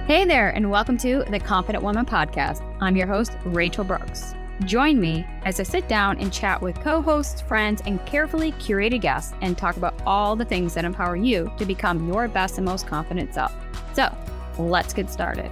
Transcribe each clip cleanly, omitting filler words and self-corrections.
Hey there, and welcome to the Confident Woman Podcast. I'm your host, Rachel Brooks. Join me as I sit down and chat with co-hosts, friends, and carefully curated guests and talk about all the things that empower you to become your best and most confident self. So, let's get started.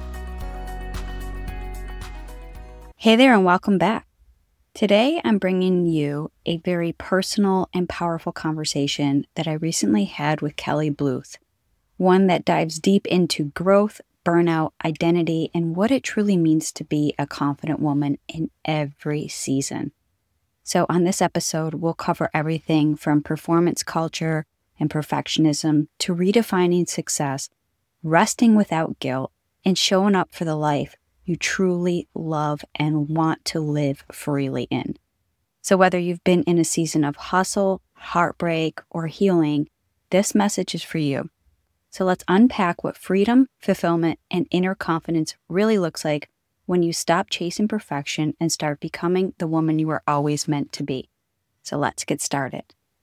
Hey there, and welcome back. Today, I'm bringing you a very personal and powerful conversation that I recently had with Kelly Bluth. One that dives deep into growth, burnout, identity, and what it truly means to be a confident woman in every season. So on this episode, we'll cover everything from performance culture and perfectionism to redefining success, resting without guilt, and showing up for the life you truly love and want to live freely in. So whether you've been in a season of hustle, heartbreak, or healing, this message is for you. So let's unpack what freedom, fulfillment, and inner confidence really looks like when you stop chasing perfection and start becoming the woman you were always meant to be. So let's get started.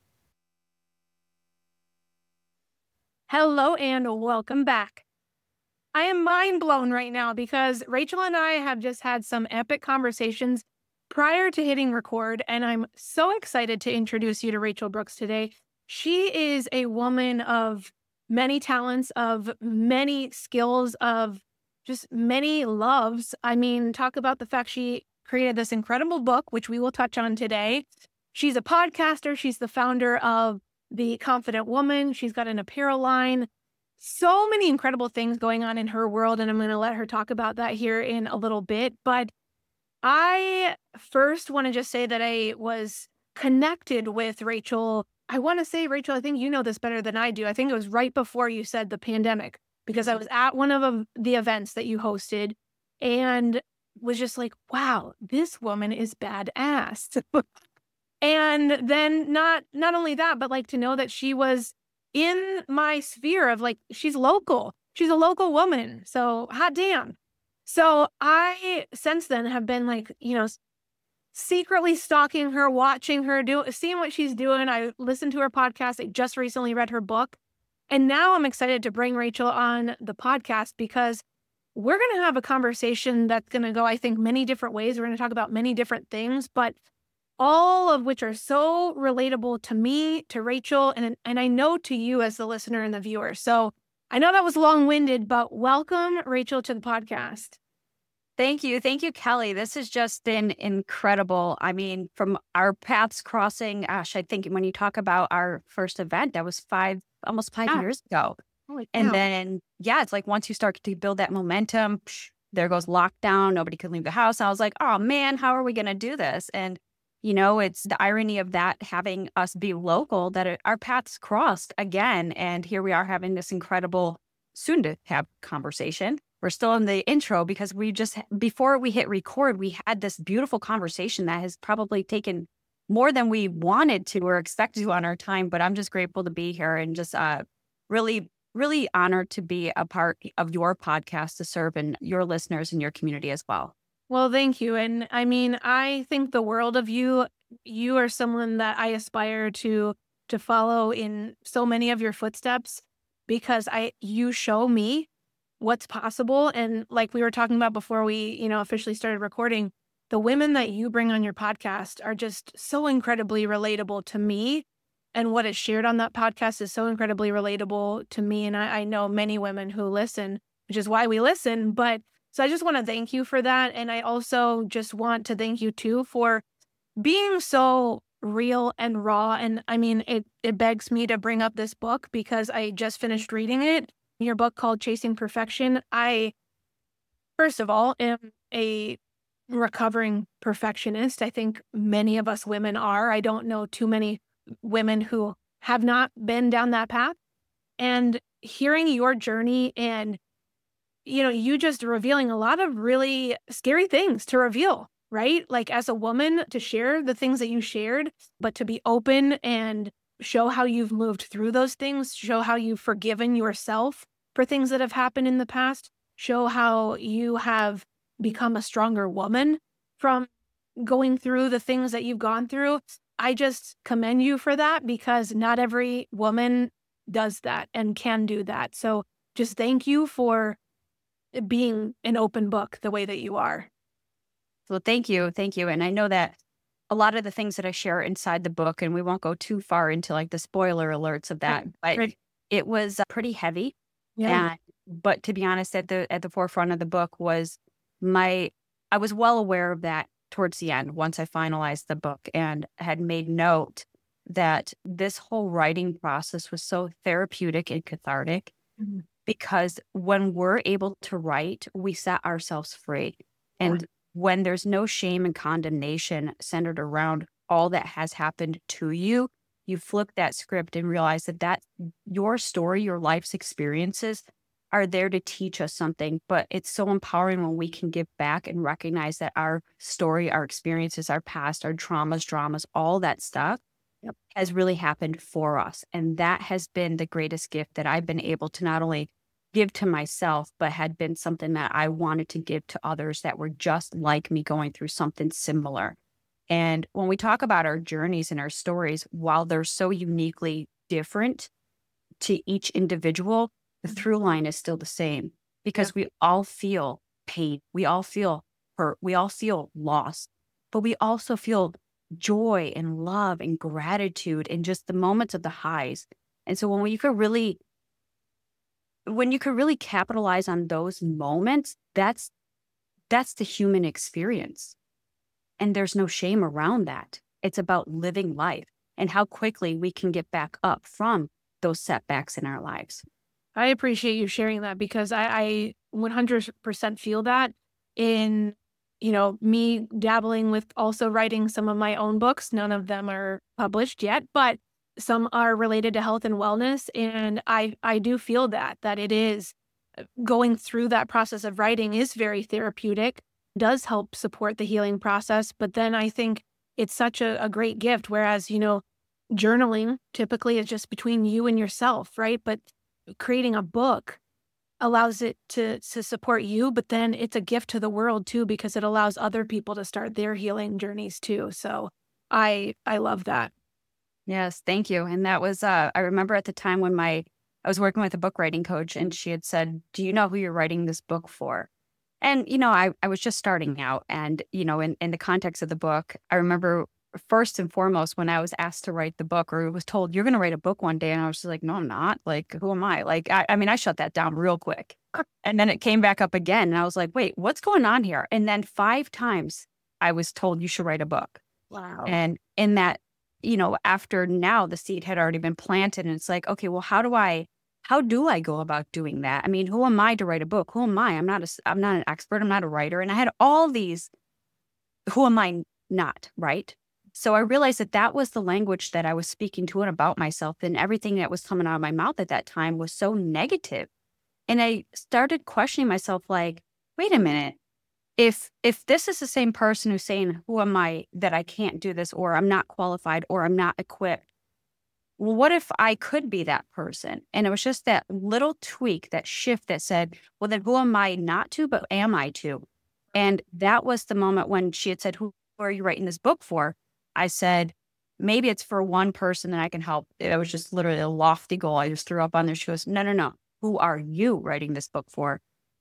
Hello and welcome back. I am mind blown right now because Rachel and I have just had some epic conversations prior to hitting record, and I'm so excited to introduce you to Rachel Brooks today. She is a woman of many talents, of many skills, of just many loves. I mean, talk about the fact she created this incredible book, which we will touch on today. She's a podcaster. She's the founder of The Confident Woman. She's got an apparel line. So many incredible things going on in her world, and I'm going to let her talk about that here in a little bit. But I first want to just say that I was connected with Rachel. I want to say, Rachel, I think you know this better than I do. I think it was right before you said the pandemic, because I was at one of the events that you hosted and was just like, wow, this woman is badass. And then not only that, but like to know that she was in my sphere of like, she's local. She's a local woman. So hot damn. So I since then have been like, secretly stalking her, watching her, seeing what she's doing. I listened to her podcast. I just recently read her book. And now I'm excited to bring Rachel on the podcast because we're going to have a conversation that's going to go, I think, many different ways. We're going to talk about many different things, but all of which are so relatable to me, to Rachel, and I know to you as the listener and the viewer. So I know that was long-winded, but welcome, Rachel, to the podcast. Thank you. Thank you, Kelly. This has just been incredible. I mean, from our paths crossing, I think when you talk about our first event, that was almost five years ago. Holy And cow. then, it's like once you start to build that momentum, there goes lockdown. Nobody could leave the house. I was like, oh man, how are we going to do this? And, it's the irony of that having us be local that our paths crossed again. And here we are having this incredible, soon to have conversation. We're still in the intro because before we hit record, we had this beautiful conversation that has probably taken more than we wanted to or expected to on our time. But I'm just grateful to be here and just really, really honored to be a part of your podcast to serve and your listeners and your community as well. Well, thank you. And I mean, I think the world of you. You are someone that I aspire to follow in so many of your footsteps because you show me what's possible. And like we were talking about before we, officially started recording, the women that you bring on your podcast are just so incredibly relatable to me. And what is shared on that podcast is so incredibly relatable to me. And I know many women who listen, which is why we listen. But so I just want to thank you for that. And I also just want to thank you too for being so real and raw. And I mean, it begs me to bring up this book because I just finished reading it. Your book called Chasing Perfection. I, first of all, am a recovering perfectionist. I think many of us women are. I don't know too many women who have not been down that path. And hearing your journey and, you just revealing a lot of really scary things to reveal, right? Like as a woman to share the things that you shared, but to be open and show how you've moved through those things, show how you've forgiven yourself for things that have happened in the past, show how you have become a stronger woman from going through the things that you've gone through. I just commend you for that because not every woman does that and can do that. So just thank you for being an open book the way that you are. Well, thank you. Thank you. And I know that a lot of the things that I share inside the book, and we won't go too far into like the spoiler alerts of that, but Right. it was pretty heavy. Yeah. And, but to be honest, at the forefront of the book was I was well aware of that towards the end, once I finalized the book and had made note that this whole writing process was so therapeutic and cathartic Mhm. because when we're able to write, we set ourselves free. And when there's no shame and condemnation centered around all that has happened to you, you flip that script and realize that your story, your life's experiences are there to teach us something. But it's so empowering when we can give back and recognize that our story, our experiences, our past, our traumas, dramas, all that stuff has really happened for us. And that has been the greatest gift that I've been able to not only give to myself, but had been something that I wanted to give to others that were just like me going through something similar. And when we talk about our journeys and our stories, while they're so uniquely different to each individual, the through line is still the same because we all feel pain. We all feel hurt. We all feel loss, but we also feel joy and love and gratitude and just the moments of the highs. And so when you could really capitalize on those moments, that's the human experience. And there's no shame around that. It's about living life and how quickly we can get back up from those setbacks in our lives. I appreciate you sharing that because I 100% feel that in, me dabbling with also writing some of my own books. None of them are published yet, but some are related to health and wellness. And I do feel that it is going through that process of writing is very therapeutic, does help support the healing process. But then I think it's such a great gift. Whereas, journaling typically is just between you and yourself, right? But creating a book allows it to support you, but then it's a gift to the world too, because it allows other people to start their healing journeys too. So I love that. Yes, thank you. And that was, I remember at the time when I was working with a book writing coach and she had said, do you know who you're writing this book for? And, I was just starting out and, in the context of the book, I remember first and foremost, when I was asked to write the book or was told, you're going to write a book one day. And I was just like, no, I'm not. Like, who am I? Like, I mean, I shut that down real quick. And then it came back up again. And I was like, wait, what's going on here? And then 5 times I was told you should write a book. Wow. And in that, after now the seed had already been planted and it's like, okay, well, how do I go about doing that? I mean, who am I to write a book? Who am I? I'm not an expert. I'm not a writer. And I had all these, who am I not, right? So I realized that was the language that I was speaking to and about myself, and everything that was coming out of my mouth at that time was so negative. And I started questioning myself like, wait a minute, if this is the same person who's saying, who am I that I can't do this, or I'm not qualified, or I'm not equipped, well, what if I could be that person? And it was just that little tweak, that shift that said, well, then who am I not to, but am I to? And that was the moment when she had said, who are you writing this book for? I said, maybe it's for one person that I can help. It was just literally a lofty goal I just threw up on there. She goes, no. Who are you writing this book for?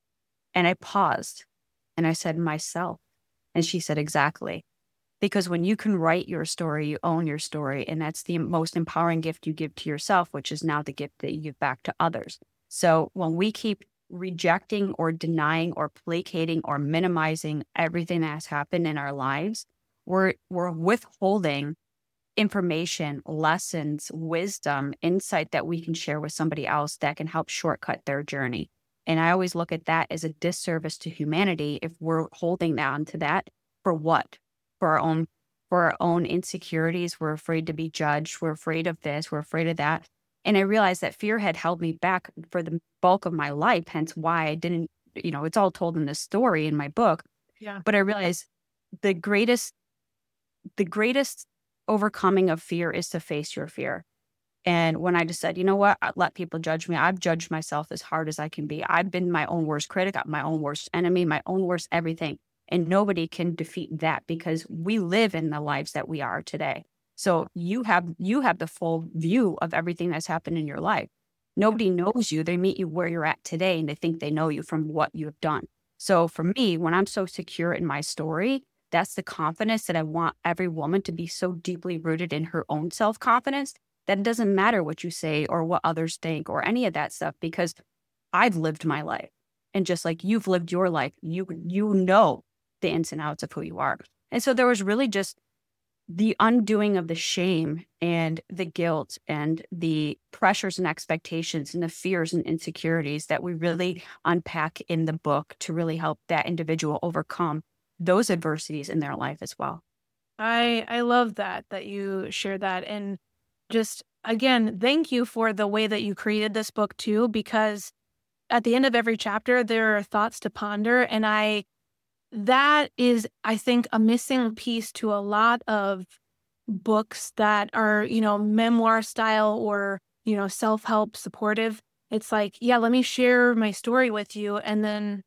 And I paused and I said, myself. And she said, exactly. Because when you can write your story, you own your story. And that's the most empowering gift you give to yourself, which is now the gift that you give back to others. So when we keep rejecting or denying or placating or minimizing everything that has happened in our lives, we're withholding information, lessons, wisdom, insight that we can share with somebody else that can help shortcut their journey. And I always look at that as a disservice to humanity if we're holding on to that. For what? For our own insecurities. We're afraid to be judged. We're afraid of this. We're afraid of that. And I realized that fear had held me back for the bulk of my life, hence why I didn't, it's all told in this story in my book. Yeah. But I realized the greatest overcoming of fear is to face your fear. And when I just said, you know what, I let people judge me. I've judged myself as hard as I can be. I've been my own worst critic, my own worst enemy, my own worst everything. And nobody can defeat that because we live in the lives that we are today. So you have the full view of everything that's happened in your life. Nobody knows you. They meet you where you're at today and they think they know you from what you have done. So for me, when I'm so secure in my story, that's the confidence that I want every woman to be so deeply rooted in her own self-confidence that it doesn't matter what you say or what others think or any of that stuff, because I've lived my life. And just like you've lived your life, you know the ins and outs of who you are. And so there was really just the undoing of the shame and the guilt and the pressures and expectations and the fears and insecurities that we really unpack in the book to really help that individual overcome those adversities in their life as well. I love that you share that. And just again, thank you for the way that you created this book too, because at the end of every chapter, there are thoughts to ponder. And that is, I think, a missing piece to a lot of books that are, memoir style or, self-help supportive. It's like, yeah, let me share my story with you and then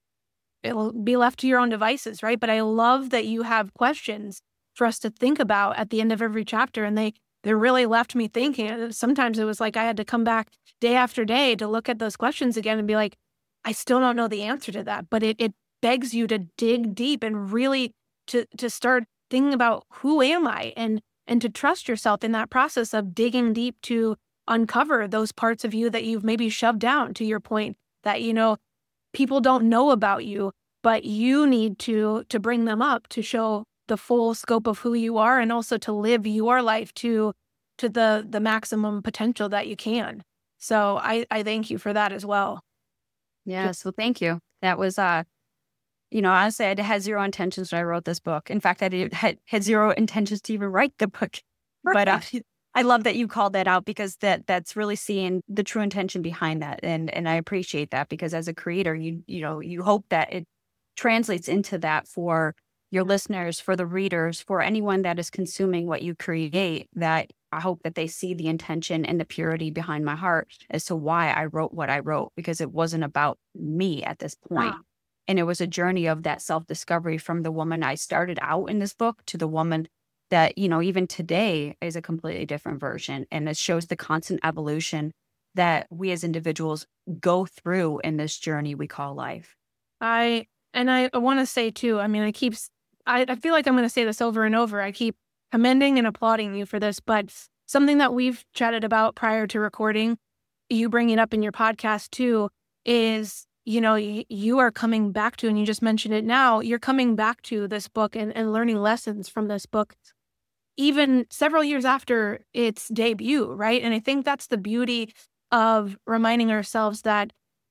it'll be left to your own devices, right? But I love that you have questions for us to think about at the end of every chapter. And they really left me thinking. Sometimes it was like I had to come back day after day to look at those questions again and be like, I still don't know the answer to that. But it begs you to dig deep and really to start thinking about who am I and to trust yourself in that process of digging deep to uncover those parts of you that you've maybe shoved down, to your point, that, people don't know about you, but you need to bring them up to show the full scope of who you are and also to live your life to the maximum potential that you can. So I thank you for that as well. Yes. Well, thank you. That was, honestly, I had zero intentions when I wrote this book. In fact, had zero intentions to even write the book. But I love that you called that out, because that's really seeing the true intention behind that. And I appreciate that, because as a creator, you hope that it translates into that for your listeners, for the readers, for anyone that is consuming what you create, that I hope that they see the intention and the purity behind my heart as to why I wrote what I wrote, because it wasn't about me at this point. And it was a journey of that self-discovery from the woman I started out in this book to the woman that, even today is a completely different version. And it shows the constant evolution that we as individuals go through in this journey we call life. I want to say too, I mean, I feel like I'm going to say this over and over. I keep commending and applauding you for this, but something that we've chatted about prior to recording, you bring it up in your podcast too, is, you are coming back to, and you just mentioned it now, you're coming back to this book and learning lessons from this book, even several years after its debut, right? And I think that's the beauty of reminding ourselves that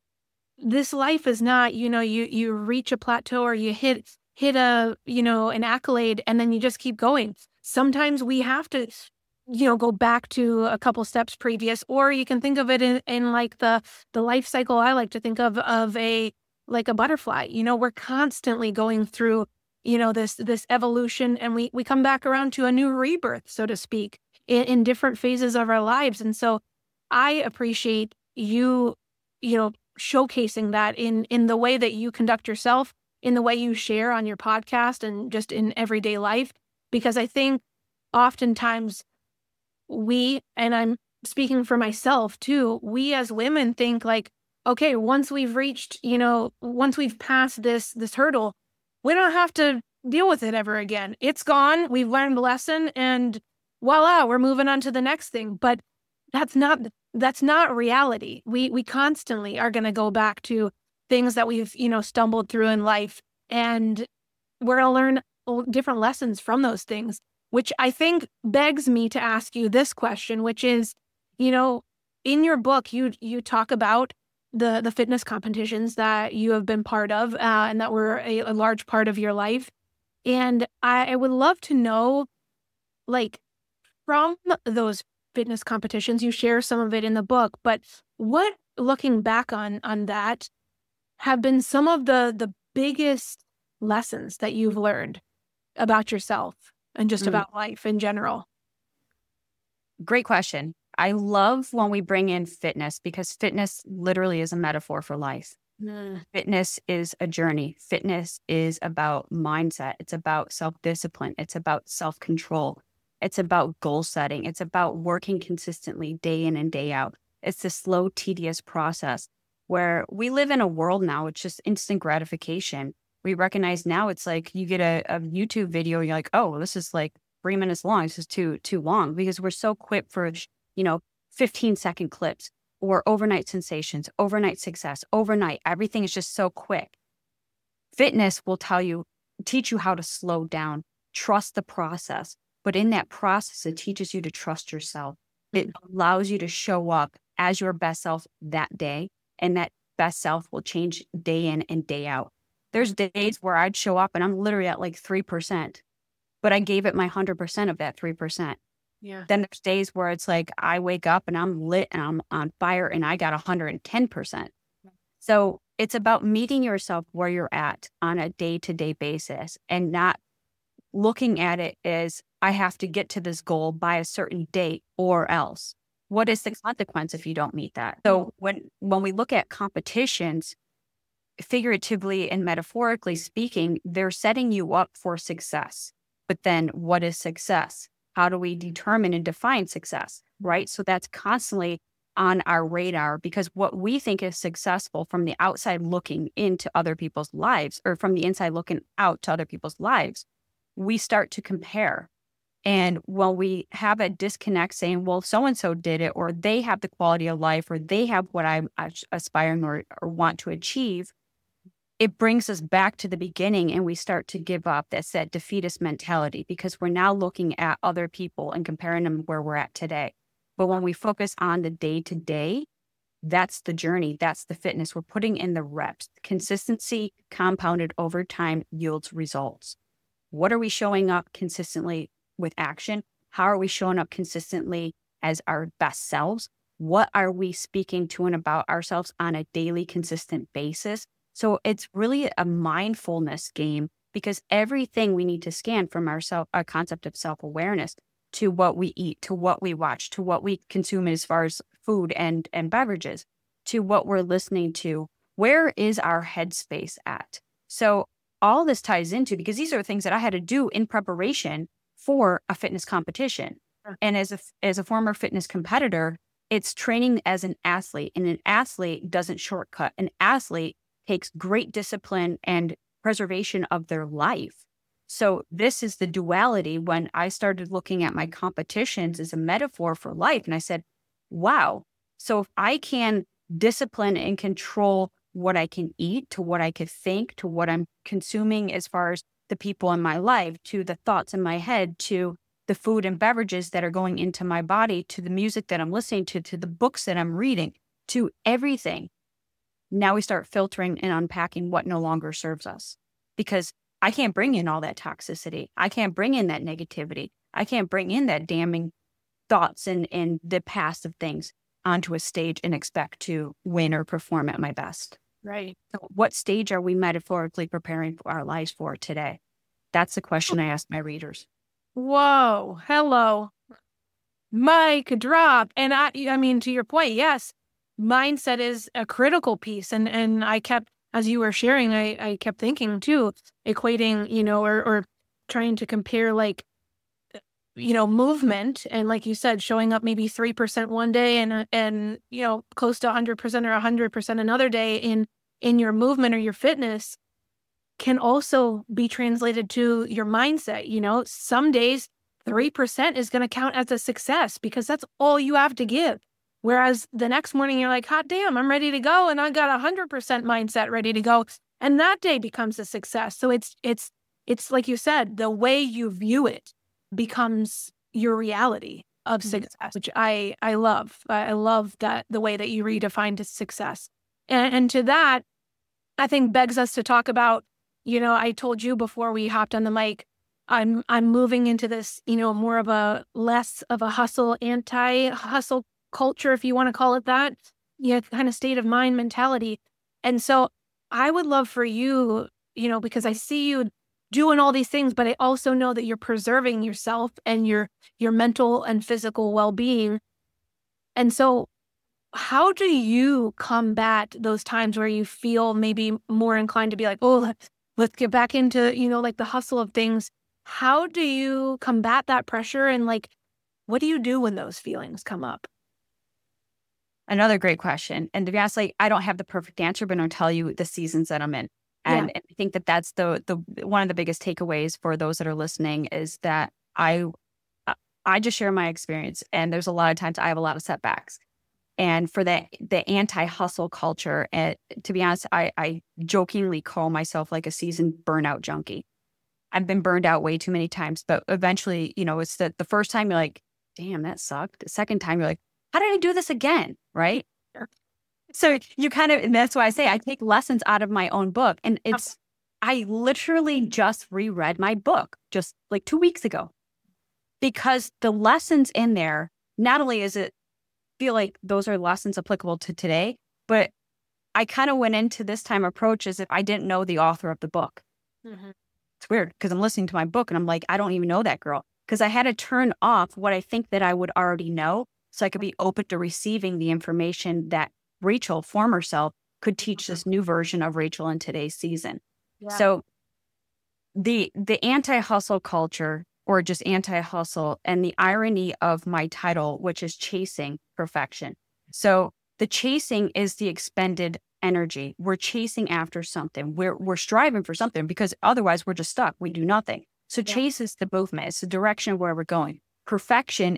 this life is not, you reach a plateau or you hit a, an accolade and then you just keep going. Sometimes we have to, go back to a couple steps previous, or you can think of it in like the life cycle. I like to think of like a butterfly, we're constantly going through, this evolution, and we come back around to a new rebirth, so to speak, in different phases of our lives. And so I appreciate you, showcasing that in the way that you conduct yourself, in the way you share on your podcast and just in everyday life, because I think oftentimes and I'm speaking for myself too, we as women think like, okay, once we've reached, once we've passed this hurdle, we don't have to deal with it ever again. It's gone. We've learned the lesson and voila, we're moving on to the next thing. But that's not reality. We constantly are going to go back to things that we've, stumbled through in life, and we're going to learn different lessons from those things, which I think begs me to ask you this question, which is, in your book, you talk about the fitness competitions that you have been part of and that were a large part of your life. And I would love to know, like, from those fitness competitions, you share some of it in the book, but what, looking back on that, have been some of the biggest lessons that you've learned about yourself and just about life in general? Great question. I love when we bring in fitness, because fitness literally is a metaphor for life. Fitness is a journey. Fitness is about mindset. It's about self-discipline. It's about self-control. It's about goal setting. It's about working consistently day in and day out. It's this slow, tedious process where we live in a world now. It's just instant gratification. We recognize now it's like you get a YouTube video, you're like, oh, this is like 3 minutes long. This is too long, because we're so quick for, 15-second clips or overnight sensations, overnight success, overnight. Everything is just so quick. Fitness will teach you how to slow down, trust the process. But in that process, it teaches you to trust yourself. It allows you to show up as your best self that day. And that best self will change day in and day out. There's days where I'd show up and I'm literally at like 3%, but I gave it my 100% of that 3%. Yeah. Then there's days where it's like I wake up and I'm lit and I'm on fire and I got 110%. So it's about meeting yourself where you're at on a day-to-day basis and not looking at it as I have to get to this goal by a certain date or else. What is the consequence if you don't meet that? So when we look at competitions, figuratively and metaphorically speaking, they're setting you up for success. But then what is success? How do we determine and define success, right? So that's constantly on our radar, because what we think is successful from the outside looking into other people's lives, or from the inside looking out to other people's lives, we start to compare. And when we have a disconnect saying, well, so-and-so did it, or they have the quality of life, or they have what I'm aspiring or want to achieve, it brings us back to the beginning and we start to give up. That's that defeatist mentality, because we're now looking at other people and comparing them where we're at today. But when we focus on the day-to-day, that's the journey. That's the fitness. We're putting in the reps. Consistency compounded over time yields results. What are we showing up consistently with action? How are we showing up consistently as our best selves? What are we speaking to and about ourselves on a daily, consistent basis? So it's really a mindfulness game, because everything we need to scan from our concept of self-awareness to what we eat, to what we watch, to what we consume as far as food and beverages, to what we're listening to. Where is our headspace at? So all this ties into, because these are things that I had to do in preparation for a fitness competition. And as a former fitness competitor, it's training as an athlete, and an athlete doesn't shortcut. An athlete takes great discipline and preservation of their life. So this is the duality when I started looking at my competitions as a metaphor for life. And I said, wow, so if I can discipline and control what I can eat, to what I could think, to what I'm consuming as far as the people in my life, to the thoughts in my head, to the food and beverages that are going into my body, to the music that I'm listening to the books that I'm reading, to everything. Now we start filtering and unpacking what no longer serves us, because I can't bring in all that toxicity. I can't bring in that negativity. I can't bring in that damning thoughts and the past of things onto a stage and expect to win or perform at my best. Right. So what stage are we metaphorically preparing for our lives for today? That's the question I ask my readers. Whoa. Hello. Mic drop. And I mean, to your point, yes, mindset is a critical piece. And I kept, as you were sharing, I kept thinking too, equating, or trying to compare like, movement. And like you said, showing up maybe 3% one day and close to 100% or 100% another day in your movement or your fitness can also be translated to your mindset. Some days 3% is going to count as a success because that's all you have to give. Whereas the next morning you're like, hot damn, I'm ready to go. And I got 100% mindset ready to go. And that day becomes a success. So it's like you said, the way you view it becomes your reality of success, which I love. I love that the way that you redefined success. And to that, I think begs us to talk about, I told you before we hopped on the mic, I'm moving into this, more of a less of a hustle, anti-hustle culture, if you want to call it that, kind of state of mind mentality. And so I would love for you, because I see you doing all these things, but I also know that you're preserving yourself and your mental and physical well-being. And so how do you combat those times where you feel maybe more inclined to be like, oh, let's get back into, like the hustle of things? How do you combat that pressure? And like, what do you do when those feelings come up? Another great question. And to be honest, like I don't have the perfect answer, but I'll tell you the seasons that I'm in. Yeah. And I think that that's the one of the biggest takeaways for those that are listening is that I just share my experience. And there's a lot of times I have a lot of setbacks. And for the anti-hustle culture, and to be honest, I jokingly call myself like a seasoned burnout junkie. I've been burned out way too many times, but eventually, it's the first time you're like, damn, that sucked. The second time you're like, how did I do this again? Right. Sure. So you and that's why I say I take lessons out of my own book. And I literally just reread my book just like 2 weeks ago because the lessons in there, not only is it feel like those are lessons applicable to today, but I kind of went into this time approach as if I didn't know the author of the book. Mm-hmm. It's weird because I'm listening to my book and I'm like, I don't even know that girl because I had to turn off what I think that I would already know so I could be open to receiving the information that Rachel, former self, could teach this new version of Rachel in today's season. Yeah. So the anti-hustle culture or just anti-hustle and the irony of my title, which is chasing perfection. So the chasing is the expended energy. We're chasing after something. We're striving for something because otherwise we're just stuck. We do nothing. So chase is the movement. It's the direction of where we're going. Perfection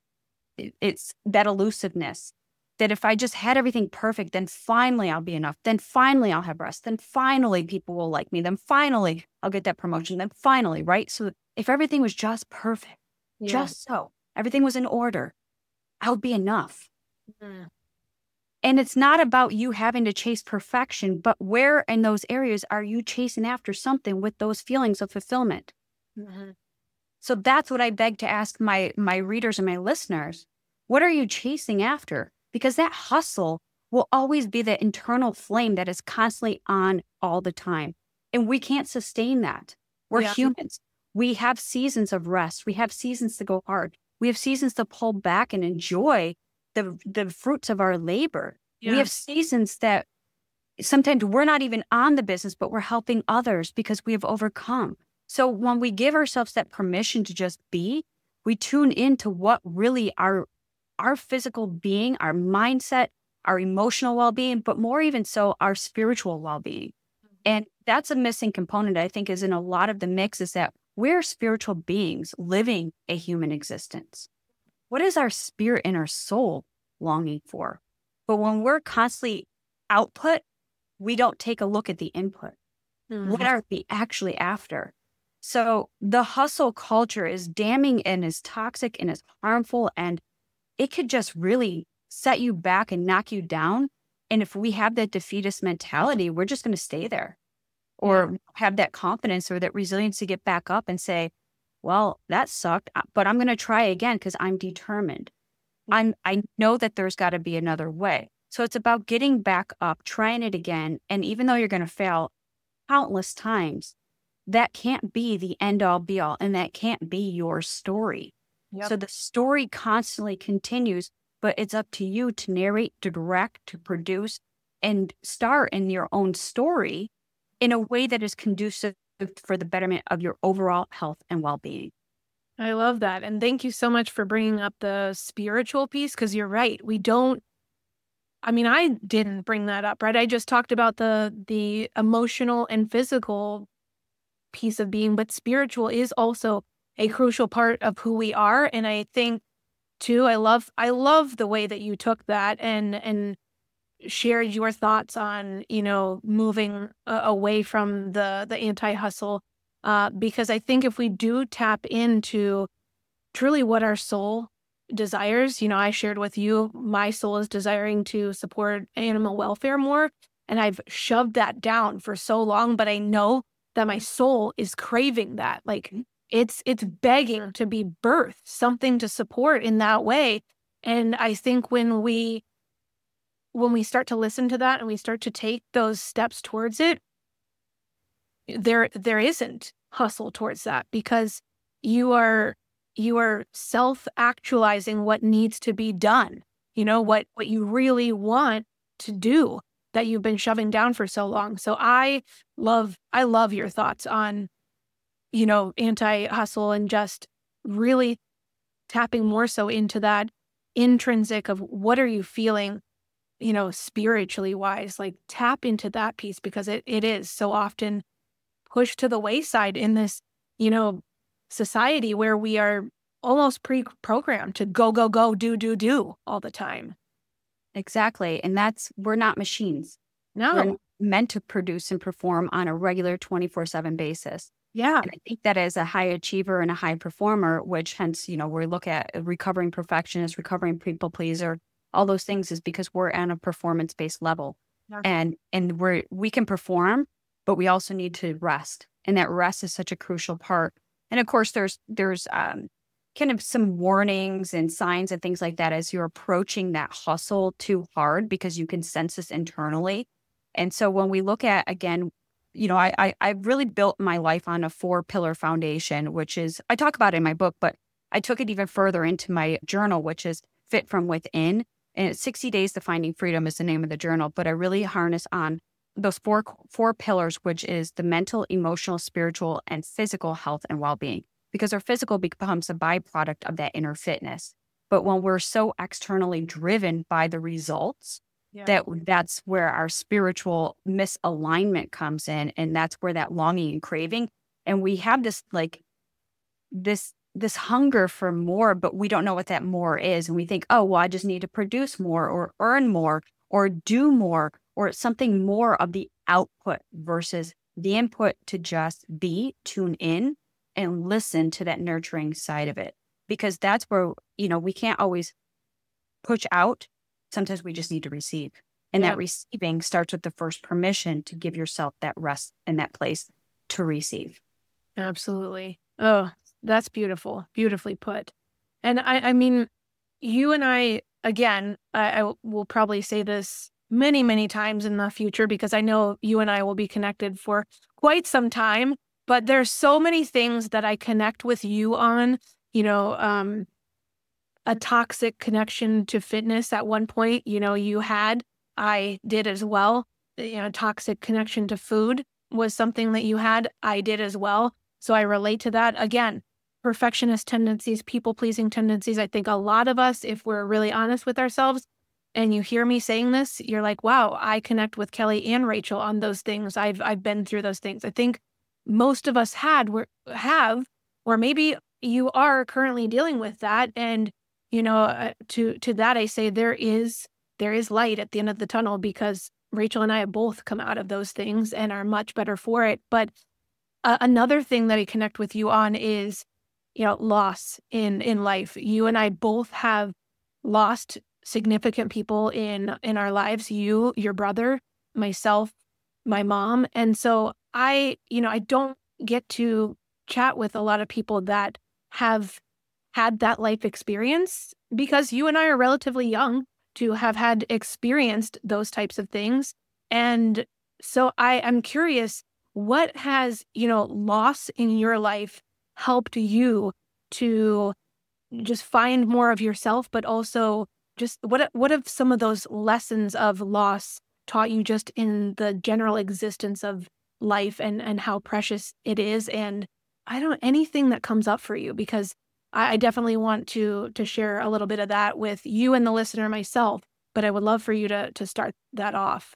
it's that elusiveness that if I just had everything perfect, then finally I'll be enough. Then finally I'll have rest. Then finally people will like me. Then finally I'll get that promotion. Then finally, right? So if everything was just perfect, just so everything was in order, I would be enough. Mm. And it's not about you having to chase perfection, but where in those areas are you chasing after something with those feelings of fulfillment? Mm-hmm. So that's what I beg to ask my readers and my listeners. What are you chasing after? Because that hustle will always be the internal flame that is constantly on all the time. And we can't sustain that. We're humans. We have seasons of rest. We have seasons to go hard. We have seasons to pull back and enjoy the fruits of our labor. Yeah. We have seasons that sometimes we're not even on the business, but we're helping others because we have overcome. So when we give ourselves that permission to just be, we tune into what really our physical being, our mindset, our emotional well-being, but more even so, our spiritual well-being. And that's a missing component, I think, is in a lot of the mix is that we're spiritual beings living a human existence. What is our spirit and our soul longing for? But when we're constantly output, we don't take a look at the input. Mm-hmm. What are we actually after? So the hustle culture is damning and is toxic and is harmful, and it could just really set you back and knock you down. And if we have that defeatist mentality, we're just going to stay there or have that confidence or that resilience to get back up and say, well, that sucked, but I'm going to try again because I'm determined. I know that there's got to be another way. So it's about getting back up, trying it again. And even though you're going to fail countless times, that can't be the end all be all. And that can't be your story. Yep. So the story constantly continues, but it's up to you to narrate, to direct, to produce, and star in your own story in a way that is conducive for the betterment of your overall health and well-being. I love that. And thank you so much for bringing up the spiritual piece, because you're right. I didn't bring that up, right? I just talked about the emotional and physical piece of being, but spiritual is also a crucial part of who we are. And I think too, I love the way that you took that and shared your thoughts on, moving away from the anti-hustle, because I think if we do tap into truly what our soul desires, I shared with you, my soul is desiring to support animal welfare more, and I've shoved that down for so long, but I know that my soul is craving that. Like it's begging to be birthed, something to support in that way. And I think when we start to listen to that and we start to take those steps towards it, there isn't hustle towards that, because you are self-actualizing what needs to be done, what you really want to do that you've been shoving down for so long. So I love your thoughts on, anti-hustle and just really tapping more so into that intrinsic of what are you feeling spiritually wise, like tap into that piece because it is so often pushed to the wayside in this, you know, society where we are almost pre-programmed to go, go, go, do all the time. Exactly. And we're not machines. We're No. not meant to produce and perform on a regular 24/7 basis. Yeah. And I think that as a high achiever and a high performer, which hence, we look at a recovering perfectionist, recovering people pleaser, all those things is because we're on a performance-based level. Yeah. And we can perform, but we also need to rest. And that rest is such a crucial part. And of course, there's kind of some warnings and signs and things like that as you're approaching that hustle too hard because you can sense this internally. And so when we look at, again, I've really built my life on a 4-pillar foundation, which is, I talk about it in my book, but I took it even further into my journal, which is Fit from Within. And it's 60 Days to Finding Freedom is the name of the journal. But I really harness on those four pillars, which is the mental, emotional, spiritual, and physical health and well-being. Because our physical becomes a byproduct of that inner fitness. But when we're so externally driven by the results, that's where our spiritual misalignment comes in. And that's where that longing and craving. And we have this this hunger for more, but we don't know what that more is. And we think, oh, well, I just need to produce more or earn more or do more, or it's something more of the output versus the input to just tune in and listen to that nurturing side of it. Because that's where, we can't always push out. Sometimes we just need to receive. And that receiving starts with the first permission to give yourself that rest and that place to receive. Absolutely. Oh, that's beautiful. Beautifully put. And I mean, you and I, again, I will probably say this many, many times in the future because I know you and I will be connected for quite some time. But there's so many things that I connect with you on, a toxic connection to fitness at one point, you had, I did as well. Toxic connection to food was something that you had, I did as well. So I relate to that. Again, perfectionist tendencies, people-pleasing tendencies. I think a lot of us, if we're really honest with ourselves, and you hear me saying this, you're like, wow, I connect with Kelly and Rachel on those things. I've been through those things. I think most of us have, or maybe you are currently dealing with that. And, to that, I say there is light at the end of the tunnel because Rachel and I have both come out of those things and are much better for it. But another thing that I connect with you on is, loss in life. You and I both have lost significant people in our lives. You, your brother, myself, my mom. And so I don't get to chat with a lot of people that have had that life experience because you and I are relatively young to have had experienced those types of things. And so I'm curious, what has, loss in your life helped you to just find more of yourself, but also just what have some of those lessons of loss taught you just in the general existence of life and how precious it is? And anything that comes up for you, because I definitely want to share a little bit of that with you and the listener myself, but I would love for you to start that off.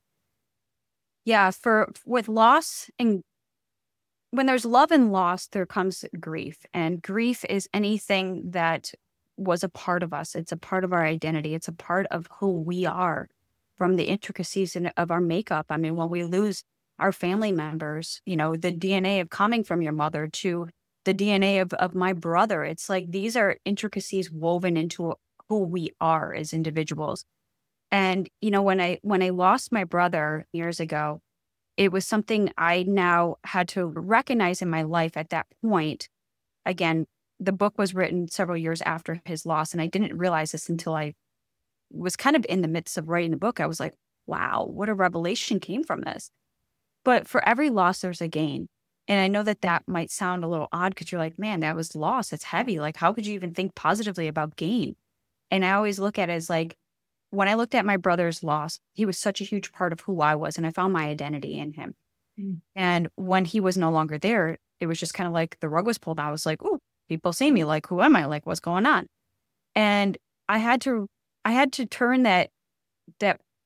Yeah, with loss, and when there's love and loss, there comes grief. And grief is anything that was a part of us. It's a part of our identity. It's a part of who we are, from the intricacies of our makeup. I mean, when we lose our family members, the DNA of coming from your mother to the DNA of my brother, it's like these are intricacies woven into who we are as individuals. And, when I lost my brother years ago, it was something I now had to recognize in my life at that point. Again, the book was written several years after his loss, and I didn't realize this until I was kind of in the midst of writing the book. I was like, wow, what a revelation came from this. But for every loss, there's a gain. And I know that might sound a little odd because you're like, man, that was loss. It's heavy. Like, how could you even think positively about gain? And I always look at it as like, when I looked at my brother's loss, he was such a huge part of who I was, and I found my identity in him. Mm. And when he was no longer there, it was just kind of like the rug was pulled out. I was like, oh, people see me. Like, who am I? Like, what's going on? And I had to turn that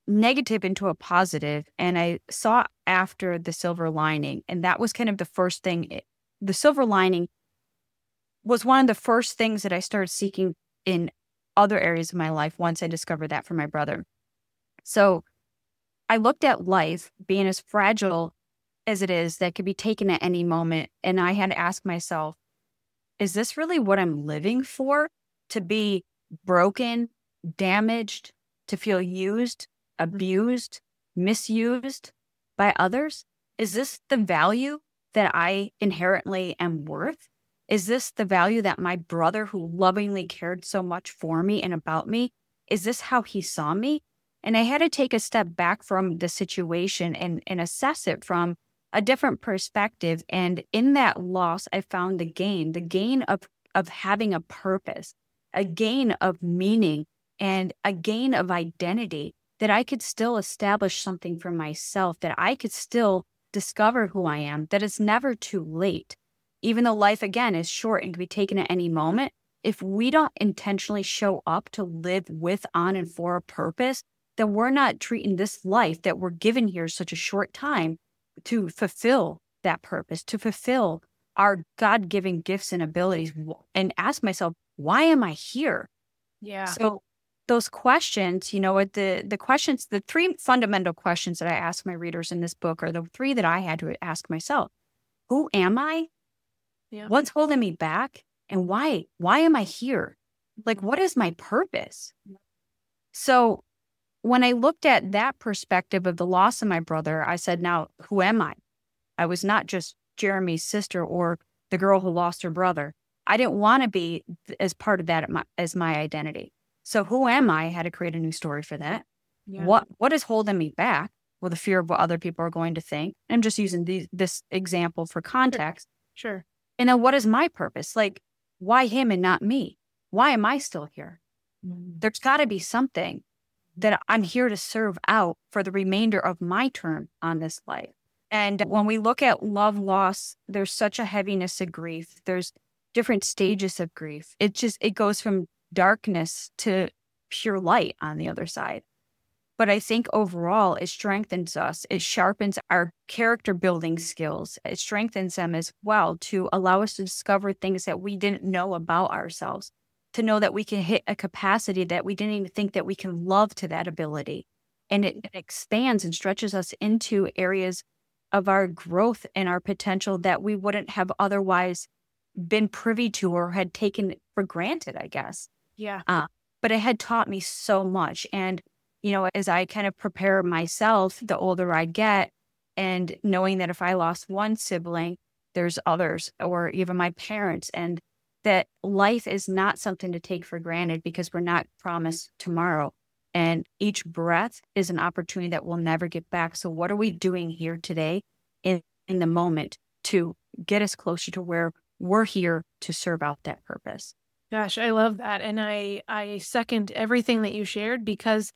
negative into a positive, and I sought after the silver lining. And that was kind of the first thing. The silver lining was one of the first things that I started seeking in other areas of my life once I discovered that from my brother. So I looked at life being as fragile as it is, that could be taken at any moment. And I had to ask myself, is this really what I'm living for? To be broken, damaged, to feel used, abused, misused by others? Is this the value that I inherently am worth? Is this the value that my brother, who lovingly cared so much for me and about me, is this how he saw me? And I had to take a step back from the situation and assess it from a different perspective. And in that loss, I found the gain of having a purpose, a gain of meaning, and a gain of identity, that I could still establish something for myself, that I could still discover who I am, that it's never too late. Even though life, again, is short and can be taken at any moment, if we don't intentionally show up to live with, on, and for a purpose, then we're not treating this life that we're given here such a short time to fulfill that purpose, to fulfill our God-given gifts and abilities, and ask myself, why am I here? Yeah. So those questions, the questions, the three fundamental questions that I ask my readers in this book are the three that I had to ask myself. Who am I? Yeah. What's holding me back? And why? Why am I here? Like, what is my purpose? So when I looked at that perspective of the loss of my brother, I said, now, who am I? I was not just Jeremy's sister or the girl who lost her brother. I didn't want to be as part of that as my identity. So who am I? I had to create a new story for that. Yeah. What is holding me back? Well, the fear of what other people are going to think. I'm just using this example for context. Sure. And then what is my purpose? Like, why him and not me? Why am I still here? There's got to be something that I'm here to serve out for the remainder of my term on this life. And when we look at love loss, there's such a heaviness of grief. There's different stages of grief. It goes from darkness to pure light on the other side. But I think overall, it strengthens us. It sharpens our character building skills. It strengthens them as well to allow us to discover things that we didn't know about ourselves, to know that we can hit a capacity that we didn't even think that we can love to that ability. And it expands and stretches us into areas of our growth and our potential that we wouldn't have otherwise been privy to or had taken for granted, I guess. Yeah. But it had taught me so much. And as I kind of prepare myself, the older I get, and knowing that if I lost one sibling, there's others, or even my parents, and that life is not something to take for granted because we're not promised tomorrow. And each breath is an opportunity that we'll never get back. So what are we doing here today in the moment to get us closer to where we're here to serve out that purpose? Gosh, I love that. And I second everything that you shared because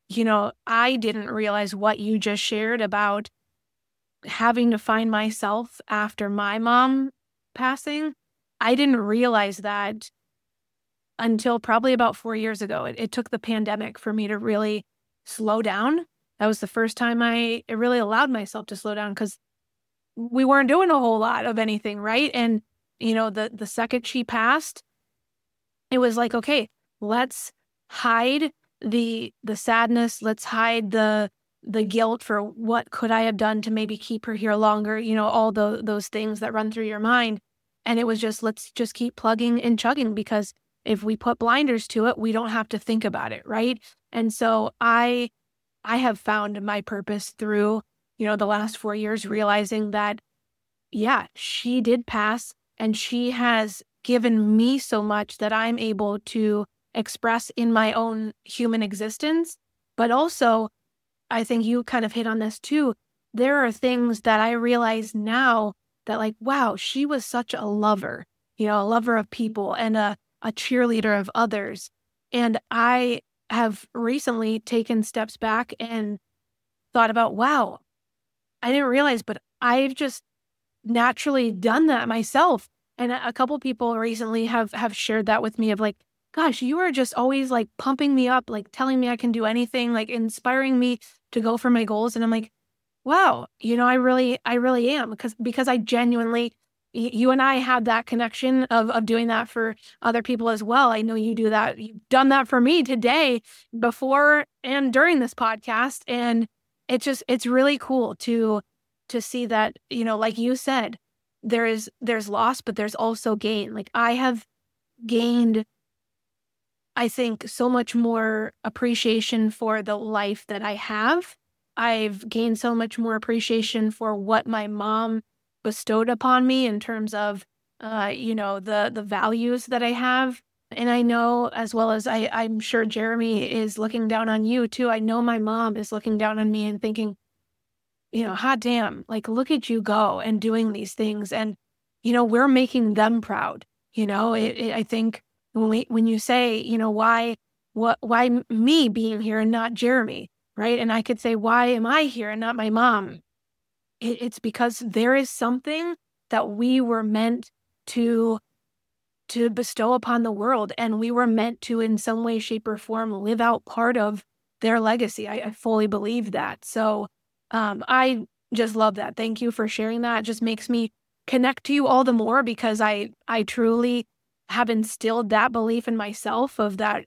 I didn't realize what you just shared about having to find myself after my mom passing. I didn't realize that until probably about 4 years ago. It took the pandemic for me to really slow down. That was the first time I really allowed myself to slow down because we weren't doing a whole lot of anything, right? And, the second she passed, it was like, okay, let's hide the sadness. Let's hide the guilt for what could I have done to maybe keep her here longer, all those things that run through your mind. And it was just, let's just keep plugging and chugging because if we put blinders to it, we don't have to think about it. Right. And so I have found my purpose through, the last 4 years, realizing that, yeah, she did pass and she has given me so much that I'm able to express in my own human existence. But also, I think you kind of hit on this too. There are things that I realize now that like, wow, she was such a lover, a lover of people and a cheerleader of others. And I have recently taken steps back and thought about, wow, I didn't realize, but I've just naturally done that myself. And a couple people recently have shared that with me of like, gosh, you are just always like pumping me up, like telling me I can do anything, like inspiring me to go for my goals. And I'm like, wow, I really am because I genuinely, you and I had that connection of doing that for other people as well. I know you do that. You've done that for me today, before and during this podcast. And it's really cool to see that, like you said, there's loss, but there's also gain. Like I have gained, I think, so much more appreciation for the life that I have. I've gained so much more appreciation for what my mom bestowed upon me in terms of, the values that I have. And I know, as well as I'm sure Jeremy is looking down on you too. I know my mom is looking down on me and thinking, hot damn, like, look at you go and doing these things. And, we're making them proud. I think when you say, why me being here and not Jeremy, right? And I could say, why am I here and not my mom? It's because there is something that we were meant to bestow upon the world, and we were meant to, in some way, shape, or form, live out part of their legacy. I fully believe that. So, I just love that. Thank you for sharing that. It just makes me connect to you all the more because I truly have instilled that belief in myself of that,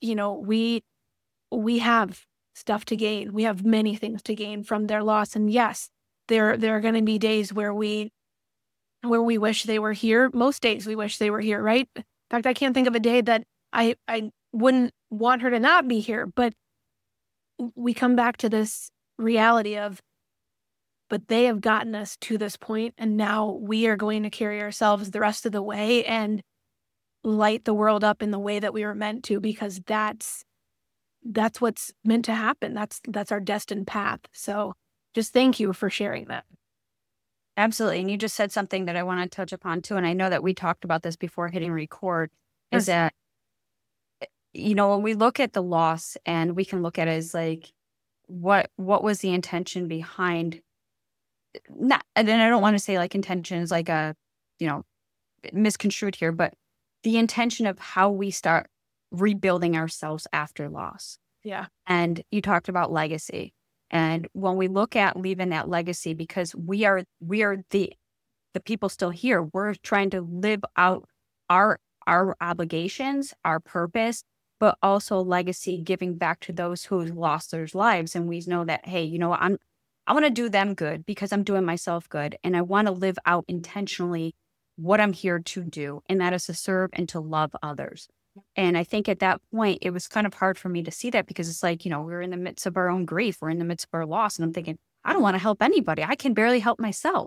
we have stuff to gain. We have many things to gain from their loss. And yes, there are going to be days where we wish they were here. Most days we wish they were here, right? In fact, I can't think of a day that I wouldn't want her to not be here. But we come back to this reality of, but they have gotten us to this point, and now we are going to carry ourselves the rest of the way and light the world up in the way that we were meant to, because that's what's meant to happen. That's our destined path. So just thank you for sharing that. Absolutely. And you just said something that I want to touch upon too. And I know that we talked about this before hitting record, is that, when we look at the loss, and we can look at it as like, what was the intention behind, not, and I don't want to say like intention is like a, misconstrued here, but the intention of how we start rebuilding ourselves after loss. Yeah. And you talked about legacy. And when we look at leaving that legacy, because we are the people still here, we're trying to live out our obligations, our purpose, but also legacy, giving back to those who lost their lives. And we know that, hey, I want to do them good because I'm doing myself good. And I want to live out intentionally what I'm here to do. And that is to serve and to love others. And I think at that point, it was kind of hard for me to see that, because it's like, we're in the midst of our own grief. We're in the midst of our loss. And I'm thinking, I don't want to help anybody. I can barely help myself.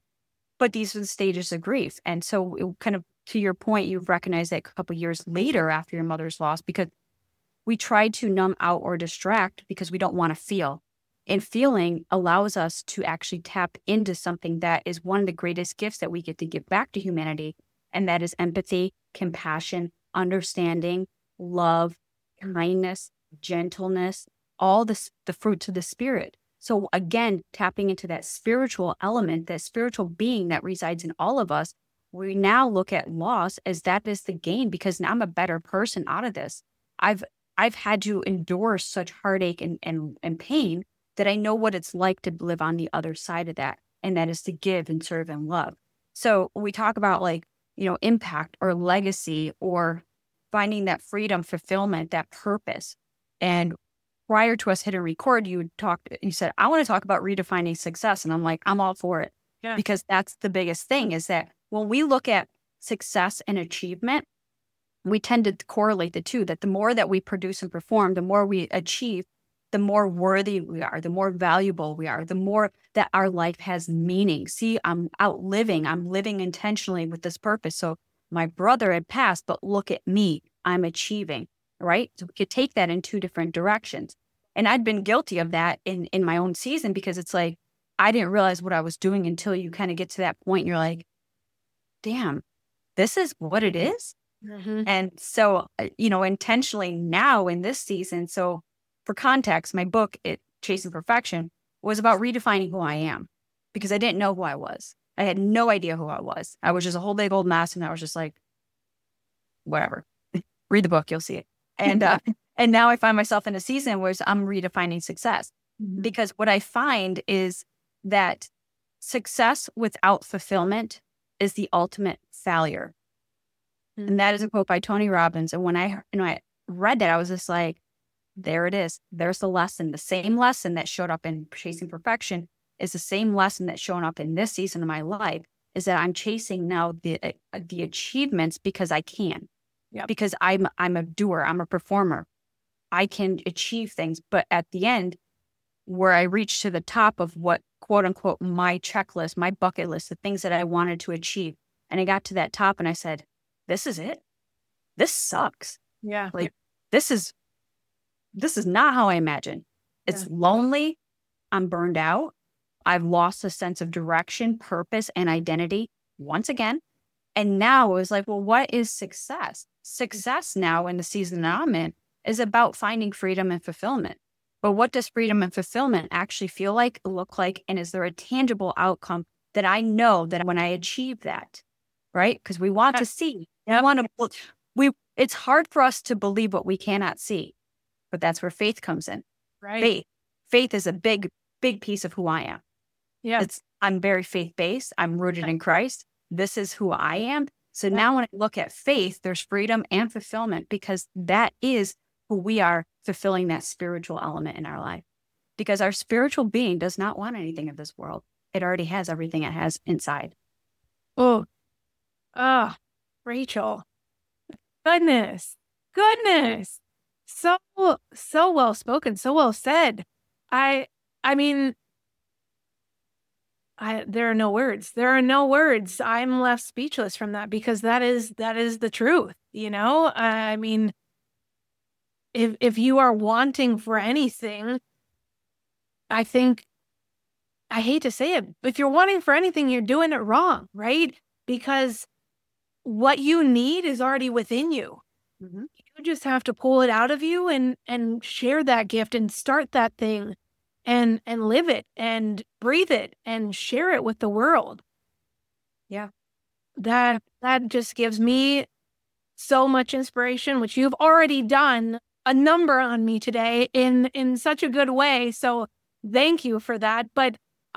But these are the stages of grief. And so it kind of, to your point, you've recognized that a couple of years later after your mother's loss, because we try to numb out or distract because we don't want to feel. And feeling allows us to actually tap into something that is one of the greatest gifts that we get to give back to humanity. And that is empathy, compassion, understanding, love, kindness, gentleness, all the fruits of the spirit. So again, tapping into that spiritual element, that spiritual being that resides in all of us, we now look at loss as that is the gain, because now I'm a better person out of this. I've had to endure such heartache and pain that I know what it's like to live on the other side of that. And that is to give and serve and love. So when we talk about like, impact or legacy or finding that freedom, fulfillment, that purpose. And prior to us hitting record, you said, I want to talk about redefining success. And I'm like, I'm all for it. Yeah. Because that's the biggest thing, is that when we look at success and achievement, we tend to correlate the two, that the more that we produce and perform, the more we achieve, the more worthy we are, the more valuable we are, the more that our life has meaning. See, I'm living intentionally with this purpose. So my brother had passed, but look at me, I'm achieving, right? So we could take that in two different directions. And I'd been guilty of that in my own season, because it's like, I didn't realize what I was doing until you kind of get to that point. And you're like, damn, this is what it is. Mm-hmm. And so, intentionally now in this season, so for context, my book, Chasing Perfection, was about redefining who I am, because I didn't know who I was. I had no idea who I was. I was just a whole big old mess, and I was just like, whatever. Read the book, you'll see it. And and now I find myself in a season where I'm redefining success. Because what I find is that success without fulfillment is the ultimate failure. And that is a quote by Tony Robbins. And when I read that, I was just like, there it is. There's the lesson. The same lesson that showed up in Chasing Perfection is the same lesson that's showing up in this season of my life, is that I'm chasing now the achievements because I can. Because I'm a doer. I'm a performer. I can achieve things. But at the end, where I reached to the top of what, quote unquote, my checklist, my bucket list, the things that I wanted to achieve. And I got to that top and I said, this is it. This sucks. Yeah. Like, this is not how I imagined. It's lonely. I'm burned out. I've lost a sense of direction, purpose, and identity once again. And now it was like, well, what is success? Success now in the season that I'm in is about finding freedom and fulfillment. But what does freedom and fulfillment actually feel like, look like, and is there a tangible outcome that I know that when I achieve that, right? Because we want to see, it's hard for us to believe what we cannot see, but that's where faith comes in. Right. Faith is a big, big piece of who I am. Yeah. I'm very faith-based. I'm rooted in Christ. This is who I am. So now when I look at faith, there's freedom and fulfillment because that is who we are, fulfilling that spiritual element in our life. Because our spiritual being does not want anything of this world. It already has everything it has inside. Rachel. Goodness. So well spoken, so well said. I mean, there are no words. I'm left speechless from that because that is the truth. I mean, if you are wanting for anything, I think, I hate to say it, if you're wanting for anything, you're doing it wrong, right? Because what you need is already within you. You just have to pull it out of you and share that gift and start that thing and live it and breathe it and share it with the world. Yeah. That just gives me so much inspiration, which you've already done a number on me today in such a good way. So thank you for that. But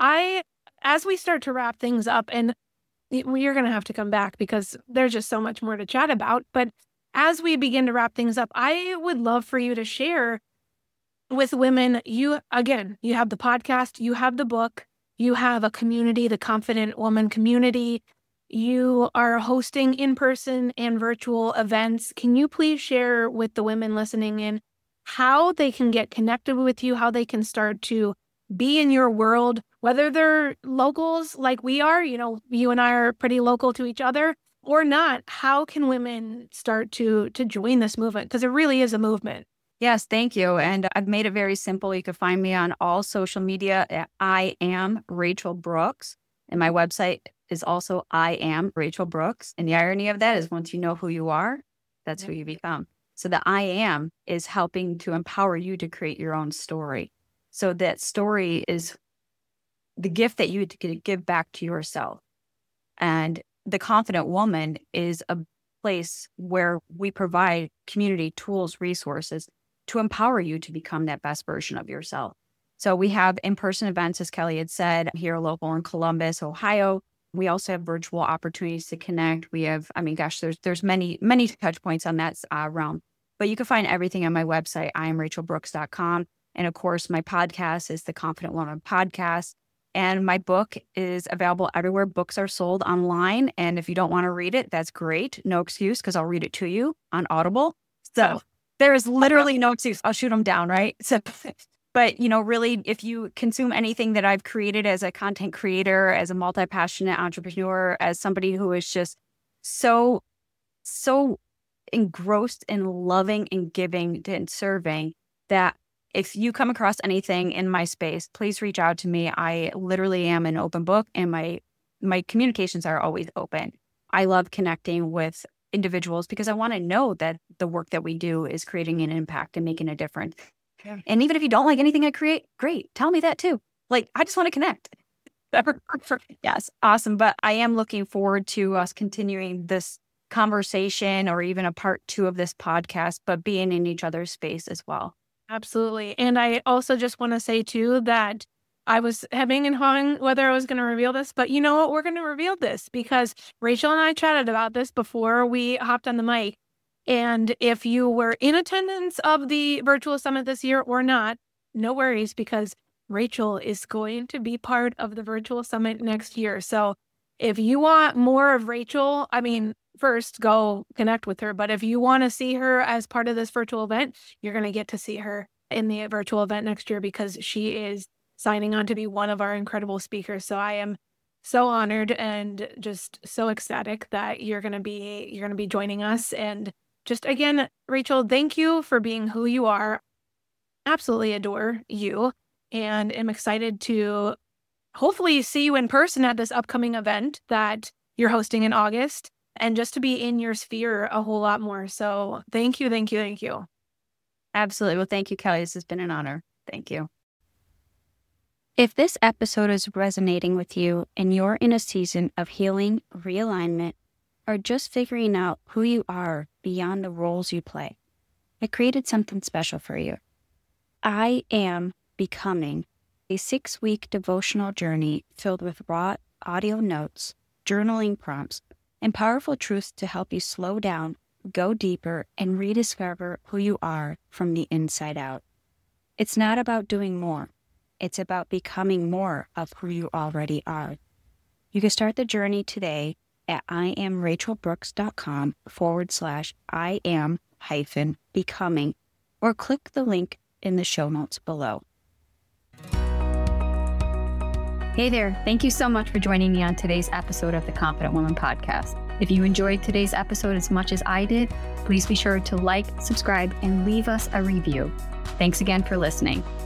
as we start to wrap things up, and you're going to have to come back because there's just so much more to chat about. But as we begin to wrap things up, I would love for you to share with women. You have the podcast, you have the book, you have a community, the Confident Woman community. You are hosting in-person and virtual events. Can you please share with the women listening in how they can get connected with you, how they can start to be in your world, whether they're locals like we are, you and I are pretty local to each other, or not? How can women start to join this movement? Because it really is a movement. Yes, thank you. And I've made it very simple. You can find me on all social media at I am Rachel Brooks. And my website is also I am Rachel Brooks. And the irony of that is once you know who you are, that's who you become. So the I am is helping to empower you to create your own story. So that story is the gift that you give back to yourself. And the Confident Woman is a place where we provide community tools, resources to empower you to become that best version of yourself. So we have in-person events, as Kelly had said, here local in Columbus, Ohio. We also have virtual opportunities to connect. We have, there's many touch points on that realm. But you can find everything on my website, IamRachelBrooks.com. And of course, my podcast is the Confident Woman Podcast. And my book is available everywhere books are sold online. And if you don't want to read it, that's great. No excuse, because I'll read it to you on Audible. So there is literally no excuse. I'll shoot them down, right? So, but, really, if you consume anything that I've created as a content creator, as a multi-passionate entrepreneur, as somebody who is just so engrossed in loving and giving and serving, that if you come across anything in my space, please reach out to me. I literally am an open book, and my communications are always open. I love connecting with individuals because I want to know that the work that we do is creating an impact and making a difference. Yeah. And even if you don't like anything I create, great. Tell me that too. Like, I just want to connect. Yes. Awesome. But I am looking forward to us continuing this conversation or even a part 2 of this podcast, but being in each other's space as well. Absolutely. And I also just want to say too that I was hemming and hawing whether I was going to reveal this, but you know what? We're going to reveal this because Rachel and I chatted about this before we hopped on the mic. And if you were in attendance of the virtual summit this year or not, no worries, because Rachel is going to be part of the virtual summit next year. So if you want more of Rachel, first go connect with her. But if you want to see her as part of this virtual event, you're going to get to see her in the virtual event next year because she is signing on to be one of our incredible speakers. So I am so honored and just so ecstatic that you're going to be joining us. And just again, Rachel, thank you for being who you are. Absolutely adore you and am excited to hopefully see you in person at this upcoming event that you're hosting in August and just to be in your sphere a whole lot more. So thank you. Absolutely. Well, thank you, Kelly. This has been an honor. Thank you. If this episode is resonating with you and you're in a season of healing, realignment, or just figuring out who you are beyond the roles you play, I created something special for you. I Am Becoming, a 6-week devotional journey filled with raw audio notes, journaling prompts, and powerful truths to help you slow down, go deeper, and rediscover who you are from the inside out. It's not about doing more. It's about becoming more of who you already are. You can start the journey today at iamrachelbrooks.com/I-am-becoming or click the link in the show notes below. Hey there. Thank you so much for joining me on today's episode of the Confident Woman Podcast. If you enjoyed today's episode as much as I did, please be sure to like, subscribe, and leave us a review. Thanks again for listening.